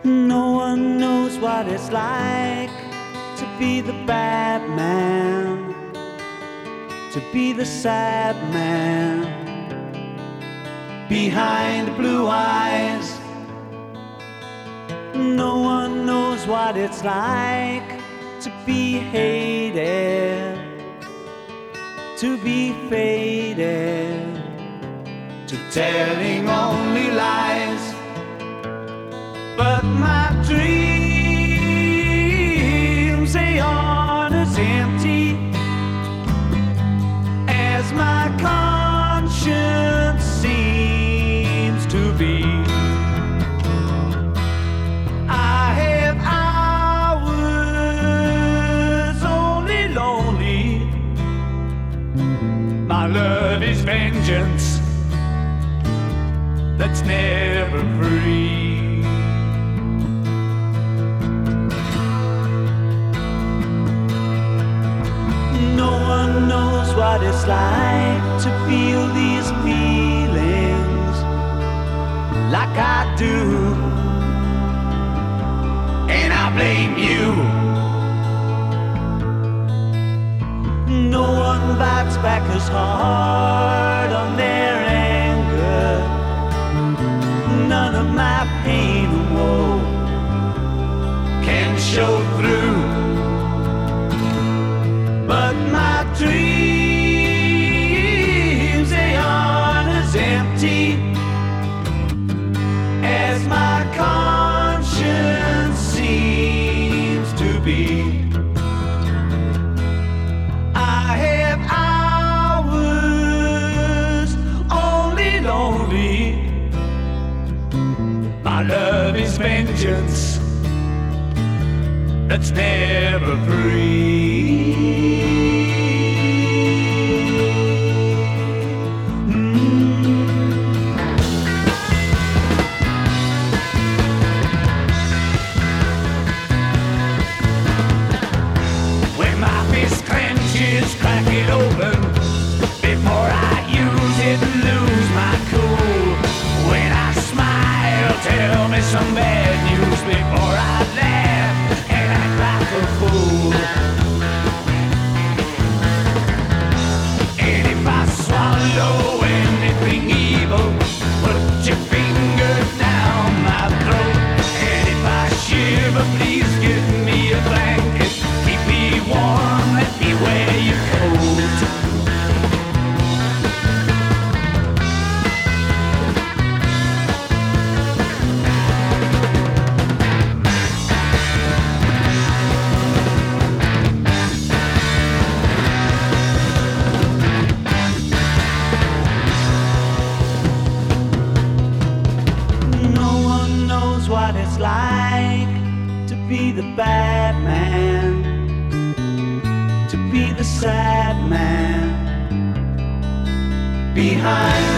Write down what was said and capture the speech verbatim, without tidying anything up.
No one knows what it's like to be the bad man, to be the sad man behind the blue eyes. No one knows what it's like to be hated, to be faded, to telling only lies. But my dreams, they aren't as empty as my conscience seems to be. I have hours only lonely. My love is vengeance that's never free. No one knows what it's like to feel these feelings like I do, and I blame you. No one bites back as hard on their anger. None of my pain and woe can show through. But my dreams, they aren't as empty as my conscience seems to be. I have hours only lonely. My love is vengeance that's never free. Crack it open before I use it and lose my cool. When I smile, tell me some bad news before I laugh and act like a fool. And if I swallow anything evil, put your finger down my throat. And if I shiver, please give me a blanket, keep me warm, let me wear your coat. No one knows what it's like to be the bad man, to be the sad man behind